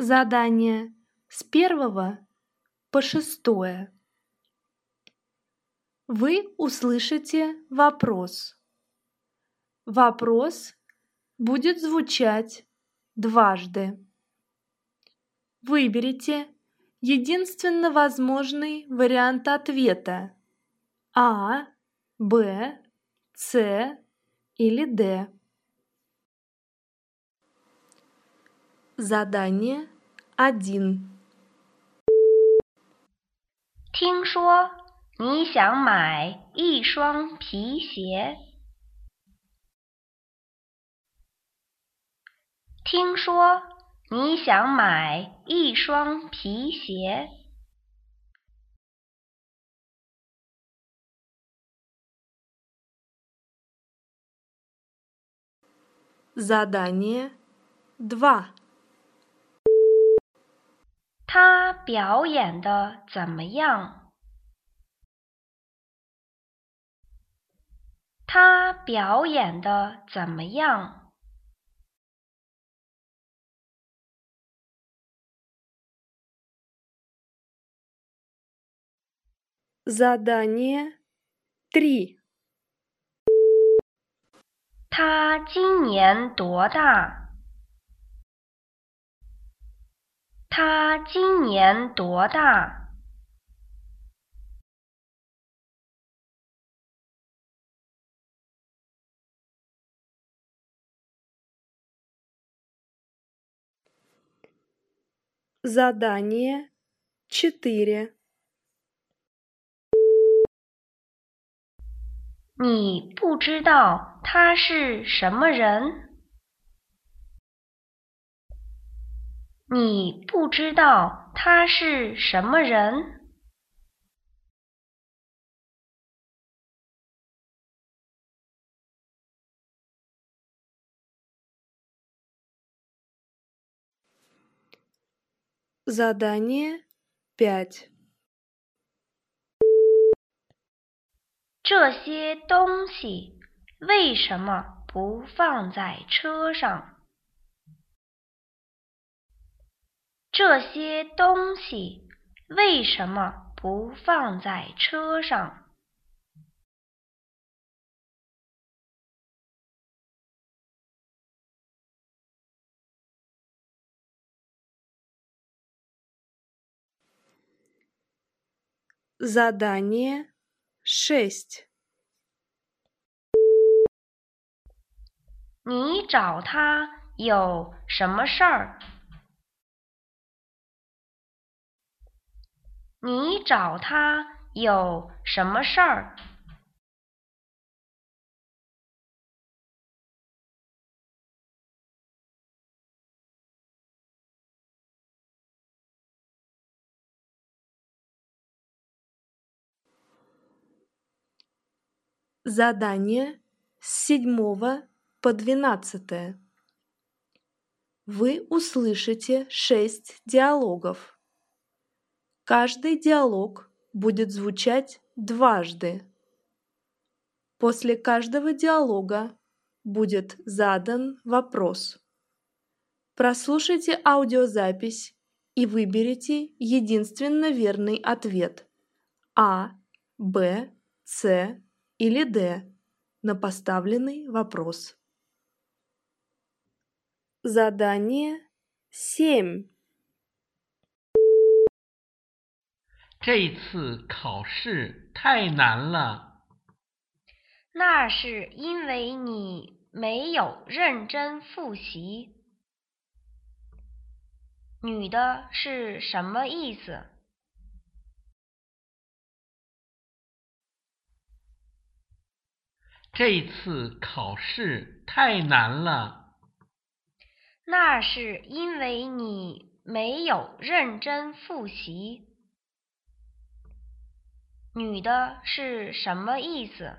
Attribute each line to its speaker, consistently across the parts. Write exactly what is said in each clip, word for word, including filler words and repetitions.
Speaker 1: Задание с первого по шестое. Вы услышите вопрос. Вопрос будет звучать дважды. Выберите единственно возможный вариант ответа А, Б, С или Д. Задание один.
Speaker 2: 听说你想买一双皮鞋。听说你想买一双皮鞋。
Speaker 1: Задание два.
Speaker 2: 他表演得怎么样？他表演得怎么样？
Speaker 1: Задание три.
Speaker 2: 他今年多大？他今年多大？
Speaker 1: Задание четыре.
Speaker 2: 你不知道他是什么人？你不知道他是什么人？
Speaker 1: Задание пять.
Speaker 2: 这些东西为什么不放在车上？这些东西为什么不放在车上？
Speaker 1: Задание шесть.
Speaker 2: 你找他有什么事儿？你找他有什么事儿？
Speaker 1: Задание с седьмого по двенадцатое. Вы услышите шесть диалогов. Каждый диалог будет звучать дважды. После каждого диалога будет задан вопрос. Прослушайте аудиозапись и выберите единственно верный ответ А, Б, С или Д на поставленный вопрос. Задание семь.
Speaker 3: 这一次考试太难了。
Speaker 2: 那是因为你没有认真复习。女的是什么意思？
Speaker 3: 这一次考试太难了。
Speaker 2: 那是因为你没有认真复习。女的是什么意思？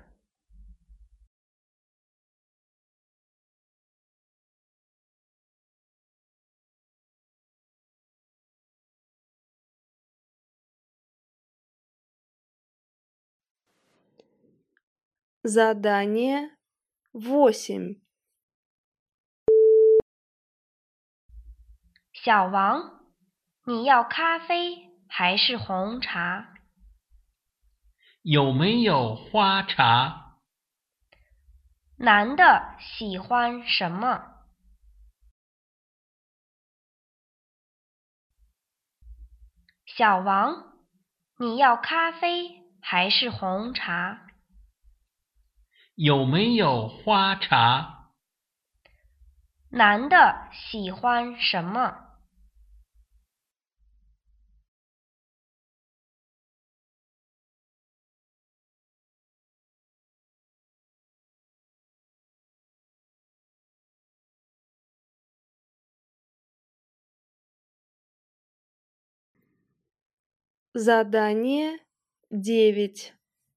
Speaker 1: Задание восемь.
Speaker 2: 小王，你要咖啡还是红茶？
Speaker 3: 有没有花茶？
Speaker 2: 男的喜欢什么？小王，你要咖啡还是红茶？
Speaker 3: 有没有花茶？
Speaker 2: 男的喜欢什么？
Speaker 1: Задание девять.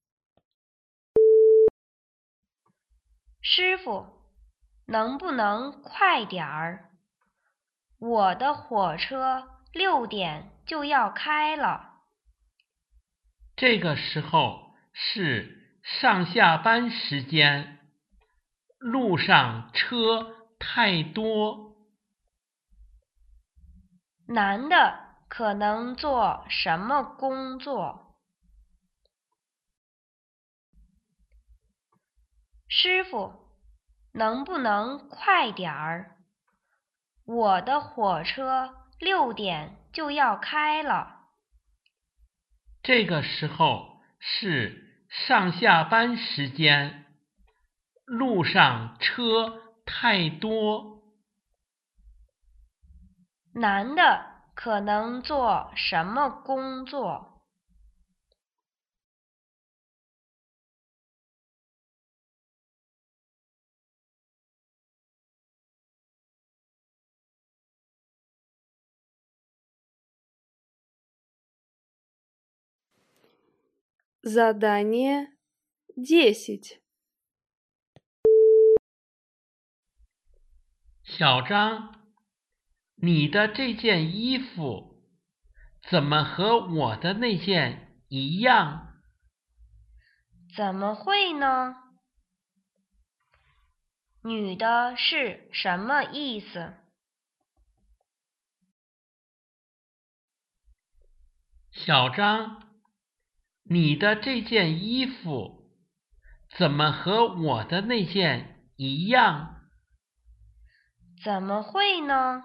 Speaker 2: 师傅，能不能快点儿？我的火车六点就要开了。
Speaker 3: 这个时候是上下班时间，路上车太多。
Speaker 2: 男的可能做什么工作？师傅，能不能快点儿？我的火车六点就要开了。
Speaker 3: 这个时候是上下班时间，路上车太多。
Speaker 2: 男的可能做什么工作？
Speaker 1: Задание десять.
Speaker 3: 小张，你的这件衣服怎么和我的那件一样？
Speaker 2: 怎么会呢？女的是什么意思？
Speaker 3: 小张，你的这件衣服怎么和我的那件一样？
Speaker 2: 怎么会呢？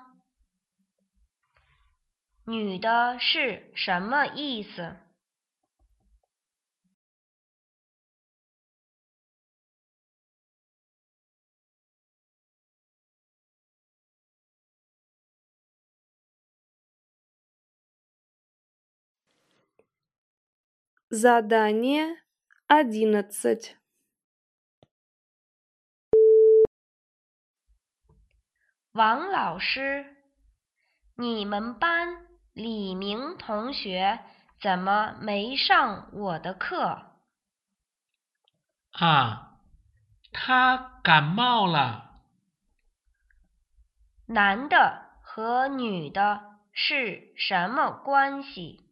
Speaker 2: 女的是什么意思？
Speaker 1: Задание одиннадцать.
Speaker 2: 王老师，你们班李明同学怎么没上我的课？
Speaker 3: 啊，他感冒了。
Speaker 2: 男的和女的是什么关系？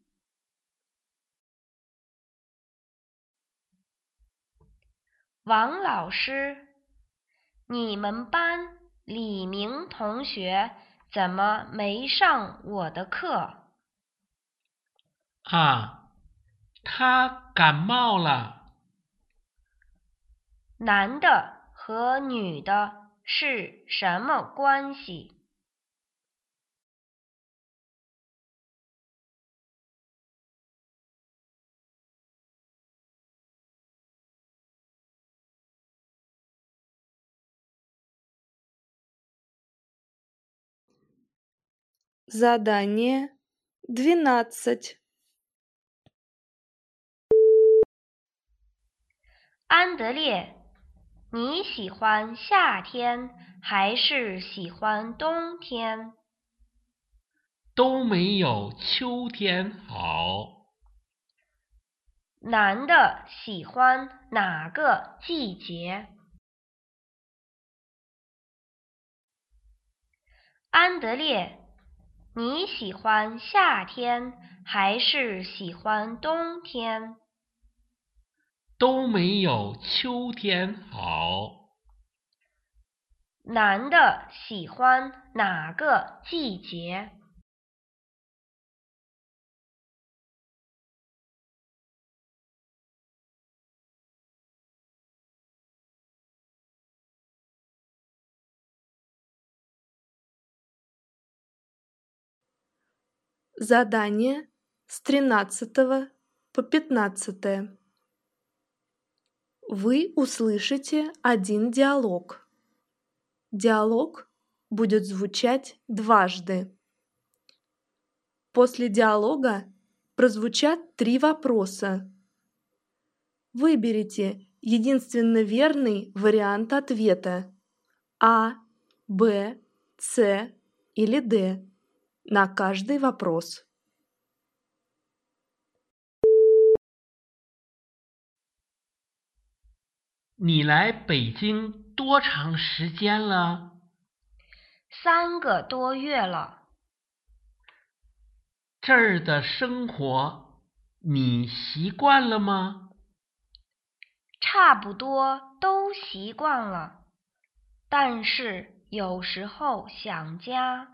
Speaker 2: 王老师，你们班李明同学怎么没上我的课？
Speaker 3: 啊，他感冒了。
Speaker 2: 男的和女的是什么关系？
Speaker 1: Задание двенадцать.
Speaker 2: 安德烈，你喜欢夏天还是喜欢冬天？
Speaker 3: 都没有秋天好。
Speaker 2: 男的喜欢哪个季节？安德烈，你喜欢夏天还是喜欢冬天？
Speaker 3: 都没有秋天好。
Speaker 2: 男的喜欢哪个季节？
Speaker 1: Задание с тринадцатого по пятнадцатое. Вы услышите один диалог. Диалог будет звучать дважды. После диалога прозвучат три вопроса. Выберите единственно верный вариант ответа А, Б, С или Д на каждый вопрос.
Speaker 3: 你来北京多长时间了？
Speaker 2: 三个多月了。
Speaker 3: 这儿的生活你习惯了吗？
Speaker 2: 差不多都习惯了，但是有时候想家。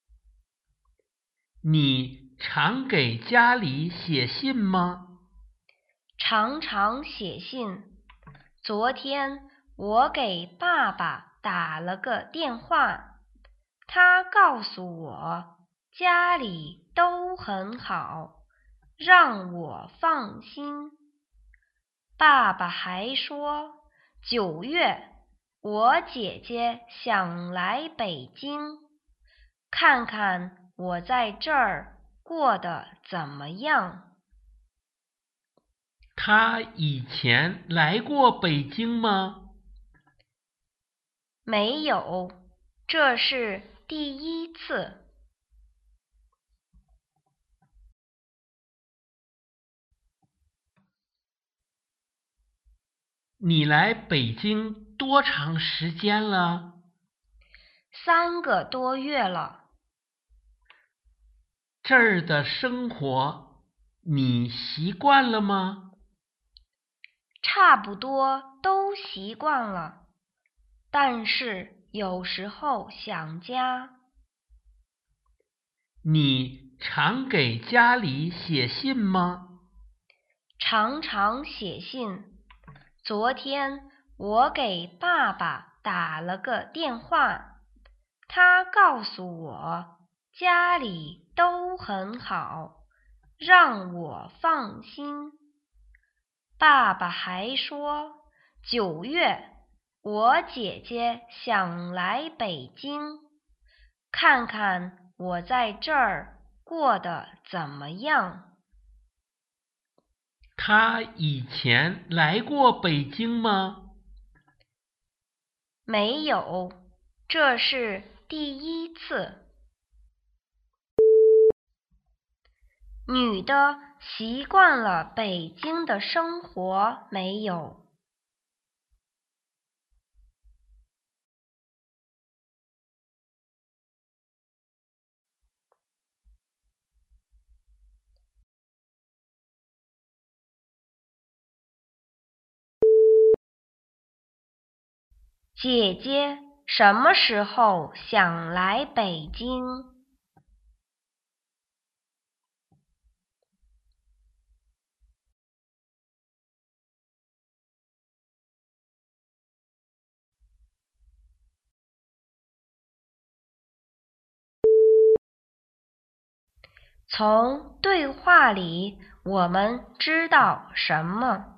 Speaker 3: 你常给家里写信吗？
Speaker 2: 常常写信。昨天我给爸爸打了个电话，他告诉我家里都很好，让我放心。爸爸还说，九月我姐姐想来北京，看看我在这儿过得怎么样。
Speaker 3: 他以前来过北京吗？
Speaker 2: 没有，这是第一次。
Speaker 3: 你来北京多长时间了？
Speaker 2: 三个多月了。
Speaker 3: 这儿的生活你习惯了吗？
Speaker 2: 差不多都习惯了，但是有时候想家。
Speaker 3: 你常给家里写信吗？
Speaker 2: 常常写信。昨天我给爸爸打了个电话，他告诉我家里都很好，让我放心。爸爸还说，九月我姐姐想来北京，看看我在这儿过得怎么样。
Speaker 3: 他以前来过北京吗？
Speaker 2: 没有，这是第一次。女的习惯了北京的生活没有？姐姐什么时候想来北京？从对话里我们知道什么？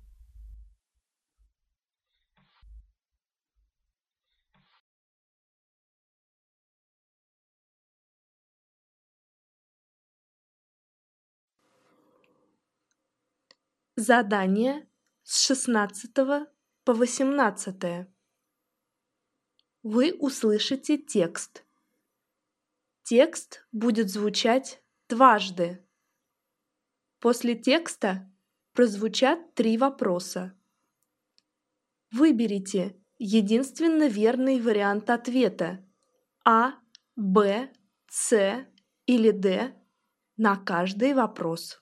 Speaker 1: Задание с шестнадцатого по восемнадцатое. Вы услышите текст. Текст будет звучать дважды. После текста прозвучат три вопроса. Выберите единственно верный вариант ответа А, Б, С или Д на каждый вопрос.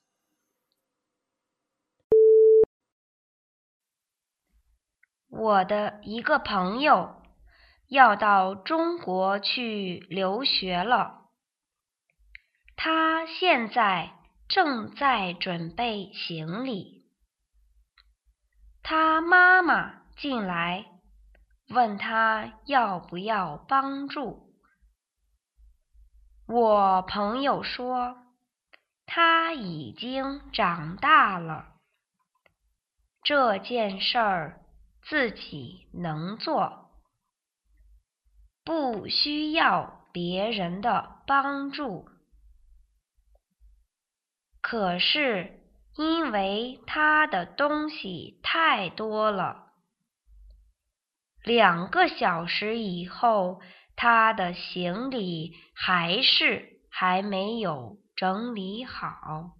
Speaker 2: 我的一个朋友要到中国去留学了，他现在正在准备行李。他妈妈进来，问他要不要帮助。我朋友说他已经长大了，这件事儿自己能做，不需要别人的帮助。可是因为他的东西太多了，两个小时以后，他的行李还是还没有整理好，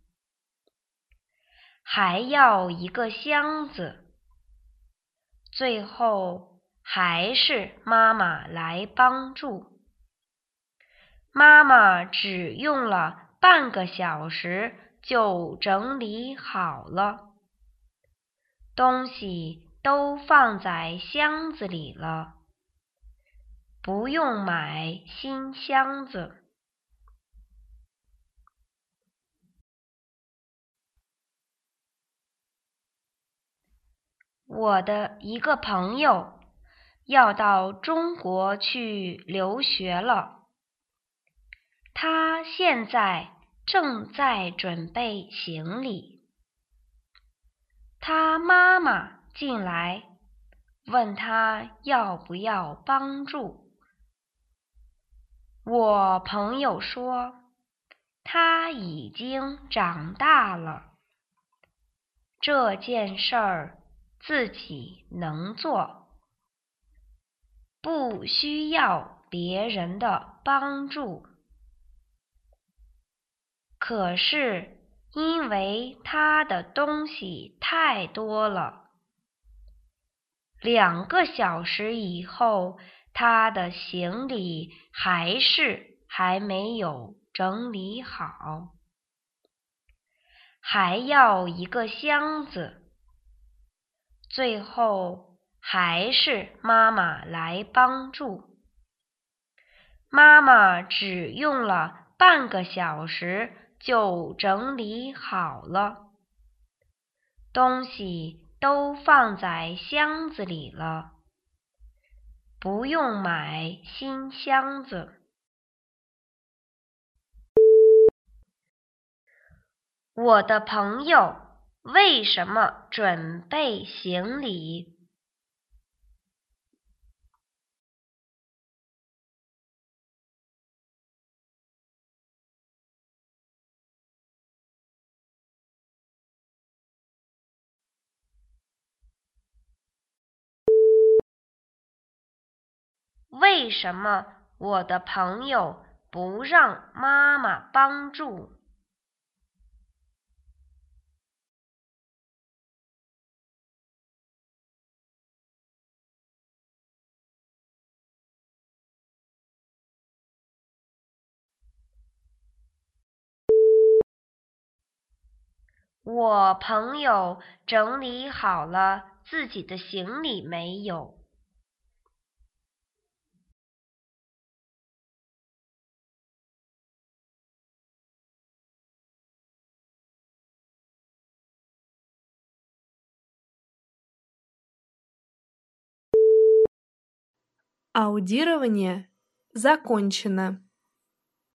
Speaker 2: 还要一个箱子。最后还是妈妈来帮助。妈妈只用了半个小时就整理好了，东西都放在箱子里了，不用买新箱子。我的一个朋友要到中国去留学了，他现在正在准备行李。他妈妈进来，问他要不要帮助。我朋友说，他已经长大了，这件事儿自己能做，不需要别人的帮助。可是因为他的东西太多了，两个小时以后，他的行李还是还没有整理好，还要一个箱子。最后还是妈妈来帮助。妈妈只用了半个小时就整理好了，东西都放在箱子里了，不用买新箱子。我的朋友为什么准备行李？为什么我的朋友不让妈妈帮助？我朋友整理好了自己的行李没有？
Speaker 1: Аудирование закончено.